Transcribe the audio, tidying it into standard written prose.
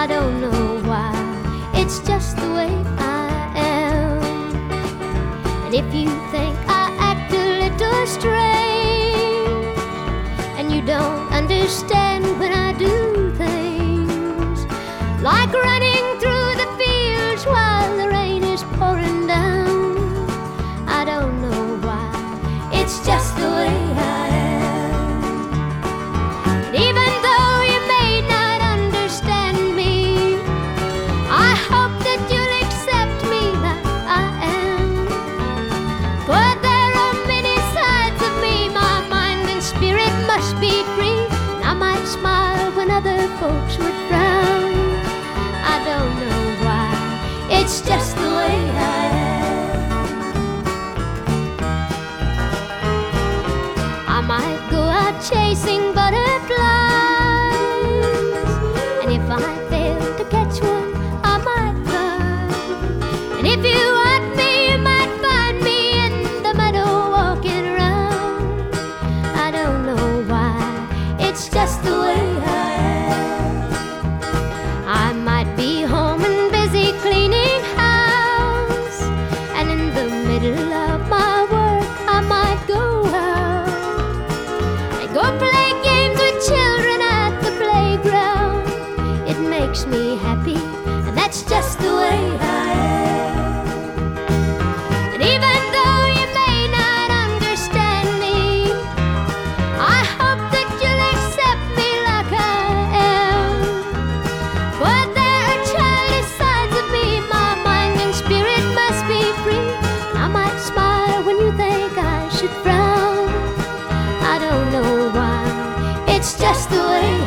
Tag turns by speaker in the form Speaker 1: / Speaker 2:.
Speaker 1: I don't know why, it's just the way I am. And if you think I act a little strange, and you don't understand when I do things, like running through the fields while the rain is pouring down, I don't know why, it's just the way I am. And even though you may not understand me, I hope that you'll accept me like I am. For there are many sides of me, my mind and spirit must be free, and I might smile when other folks would frown. I don't know why, it's just the way I am. I might go out chasing butterflies, and if I fail to catch one, I might cry. And if you want me, you might find me in the meadow walking around. I don't know why, it's just the way I am. I might be home and busy cleaning house, and in the middle of my work I might go out and go play games with children at the playground. It makes me happy, and that's just the way I am. And even though you may not understand me, I hope that you'll accept me like I am. But there are childish sides of me, my mind and spirit must be free. I might smile when you think I should frown. I don't know why, it's just the way